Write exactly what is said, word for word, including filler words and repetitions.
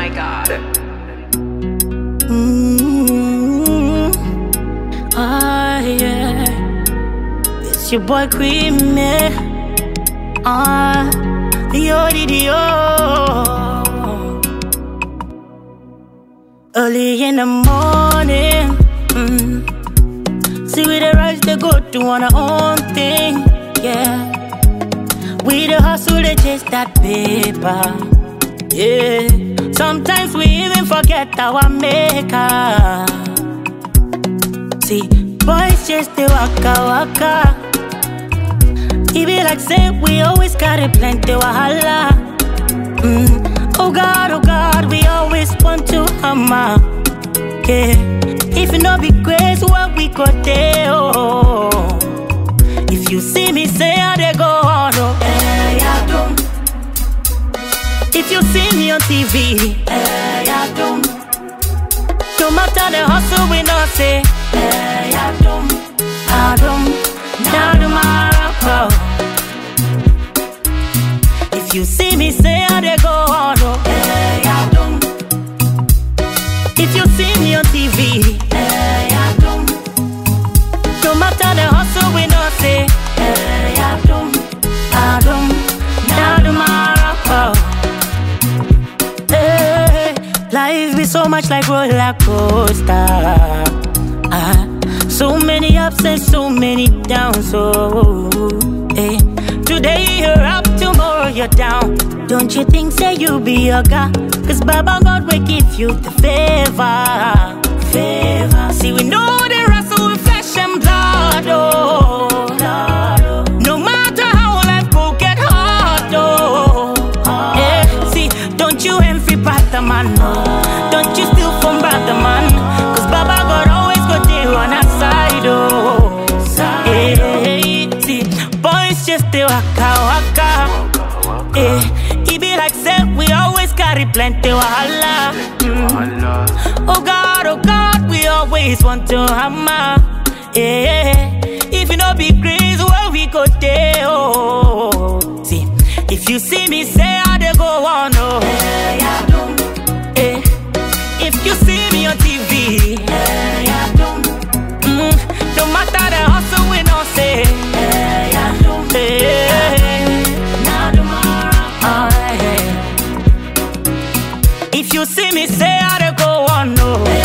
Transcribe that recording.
my God. Mm-hmm. Ah, yeah. It's your boy Creamy. Ah, yo, yo. Early in the morning, mm. See we the rise, they go do on our own thing, yeah. We the hustle, they chase that paper, yeah. Sometimes we even forget our maker. See, boys just the waka waka. It be like say we always got it plenty wahala. Mm. Oh God, oh God, we always want to hammer, yeah. If you know be grace, what we got there, oh. If you see me say how they go on, oh. Hey, I don't. If you see me on T V, hey, I don't. No matter the hustle, we not say, hey, I don't, I don't, now tomorrow. If you see me say how they go on, oh. Hey, I don't. If you see me on T V, hey, I don't. No matter the hustle, we not say, hey, I don't, I don't, now tomorrow. Hey, life be so much like roller coaster. Ah, so many ups and so many downs. Oh, hey. Today you're up, tomorrow you're down. Don't you think say you be a guy? Cause Baba God will give you the favor, favor. See we know the wrestle with flesh and blood, oh, blood, oh. No matter how life go get hard, oh, hard. Yeah. See, don't you envy brother man, no. Don't you steal from brother man. Cause Baba God always got there on our side, oh, side, yeah. Oh. See, boys just the waka waka. Eh, it be like say we always carry plenty wahala. Mm. Oh God, oh God, we always want to hammer. Eh, if you know be crazy, where we go there, oh. See, if you see me say how they go on, oh. Hey, I don't. Eh, if you see me on T V, hey, I don't. Mm, no matter the hustle, we not say, hey, I don't. Hey, if you see me say how to go on, no.